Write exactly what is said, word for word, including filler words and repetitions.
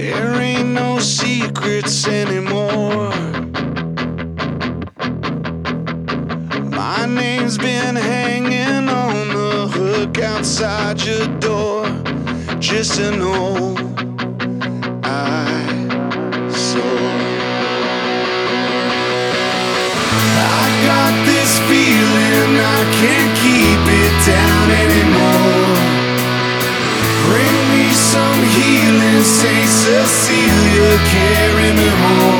There ain't no secrets anymore. My name's been hanging on the hook outside your door, just to know I saw. I got this feeling I can't keep it down anymore. Bring me some healing, Saint Cecilia, carry me home.